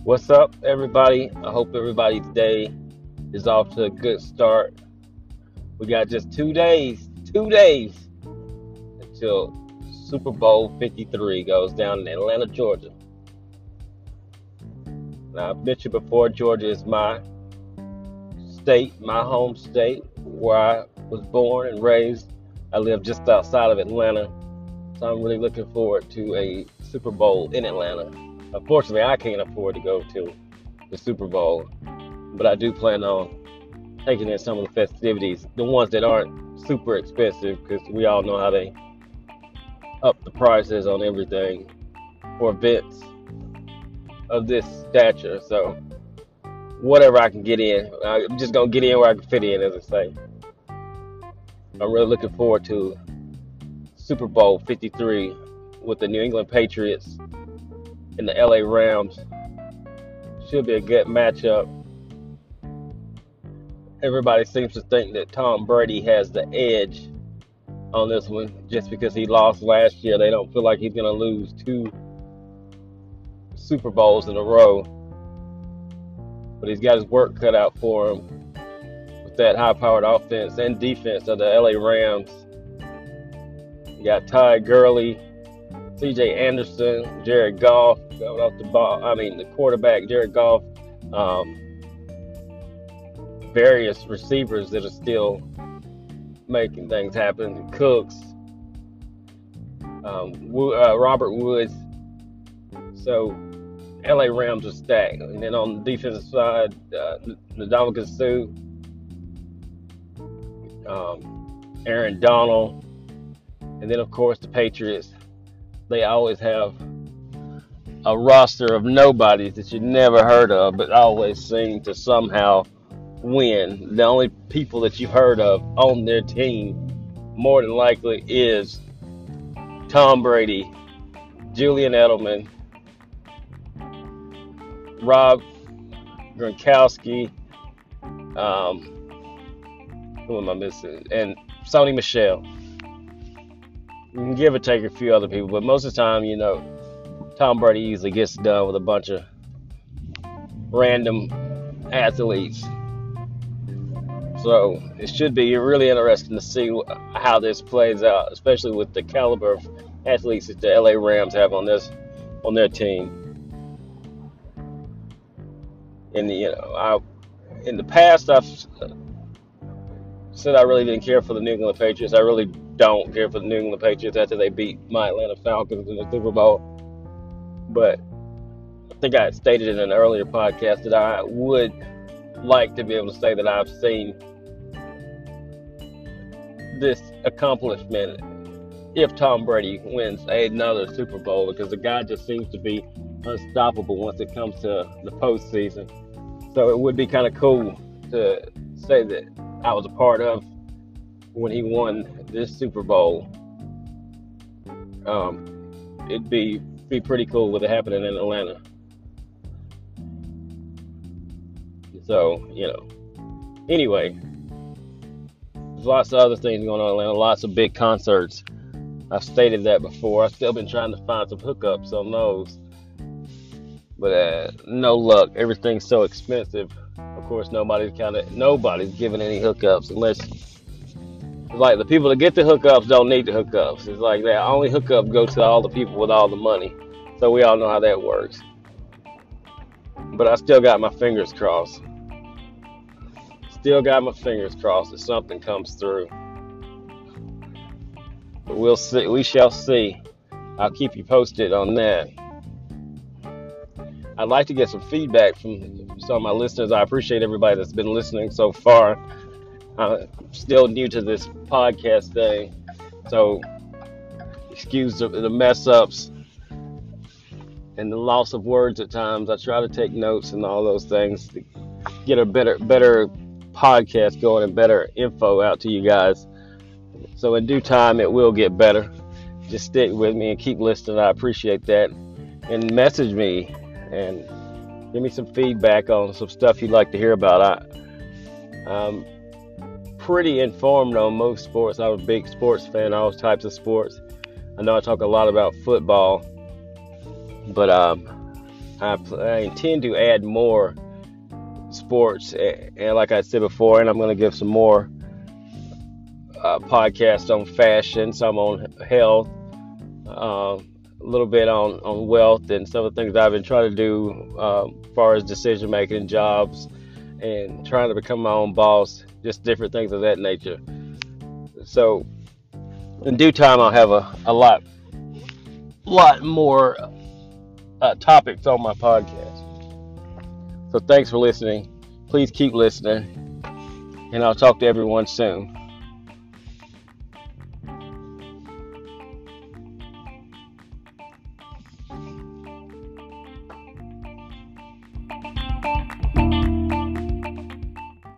What's up, everybody? I hope everybody today is off to a good start. We got just 2 days until Super Bowl 53 goes down in Atlanta, Georgia. Now, I've mentioned before, Georgia is my state, my home state, where I was born and raised. I live just outside of Atlanta, so I'm really looking forward to a Super Bowl in Atlanta. Unfortunately, I can't afford to go to the Super Bowl, but I do plan on taking in some of the festivities, the ones that aren't super expensive, because we all know how they up the prices on everything for events of this stature. So whatever I can get in, I'm just going to get in where I can fit in, as I say. I'm really looking forward to Super Bowl 53 with the New England Patriots and the LA Rams. Should be a good matchup. Everybody seems to think that Tom Brady has the edge on this one just because he lost last year. They don't feel like he's going to lose 2 Super Bowls in a row. But he's got his work cut out for him with that high-powered offense and defense of the LA Rams. You got Ty Gurley, C.J. Anderson, Jared Goff going off the ball. The quarterback, Jared Goff. Various receivers that are still making things happen. Cooks, Robert Woods. So, LA Rams are stacked. And then on the defensive side, Ndamukong Suh, Aaron Donald, and then of course the Patriots. They always have a roster of nobodies that you never heard of, but always seem to somehow win. The only people that you've heard of on their team, more than likely, is Tom Brady, Julian Edelman, Rob Gronkowski, who am I missing? And Sony Michel. You can give or take a few other people, but most of the time, Tom Brady easily gets done with a bunch of random athletes. So it should be really interesting to see how this plays out, especially with the caliber of athletes that the LA Rams have on their team. And in the past, I've said I really didn't care for the New England Patriots. I really don't care for the New England Patriots after they beat my Atlanta Falcons in the Super Bowl. But I think I had stated in an earlier podcast that I would like to be able to say that I've seen this accomplishment if Tom Brady wins another Super Bowl, because the guy just seems to be unstoppable once it comes to the postseason. So it would be kind of cool to say that I was a part of when he won this Super Bowl. It'd be pretty cool with it happening in Atlanta. So, anyway, there's lots of other things going on in Atlanta, lots of big concerts. I've stated that before. I've still been trying to find some hookups on those, but no luck. Everything's so expensive. Of course, nobody's giving any hookups unless, like, the people that get the hookups don't need the hookups. It's like that only hookup goes to all the people with all the money. So we all know how that works. But I still got my fingers crossed. Still got my fingers crossed that something comes through. But we'll see. We shall see. I'll keep you posted on that. I'd like to get some feedback from some of my listeners. I appreciate everybody that's been listening so far. I'm still new to this podcast thing, so excuse the mess ups and the loss of words at times. I try to take notes and all those things to get a better podcast going and better info out to you guys. So in due time, it will get better. Just stick with me and keep listening. I appreciate that. And message me and give me some feedback on some stuff you'd like to hear about. I'm pretty informed on most sports. I'm a big sports fan, all types of sports. I know I talk a lot about football, but I intend to add more sports, and like I said before, and I'm going to give some more podcasts on fashion, some on health, a little bit on wealth, and some of the things I've been trying to do as far as decision making, jobs, and trying to become my own boss, just different things of that nature. So in due time, I'll have a lot more topics on my podcast. So thanks for listening. Please keep listening, and I'll talk to everyone soon.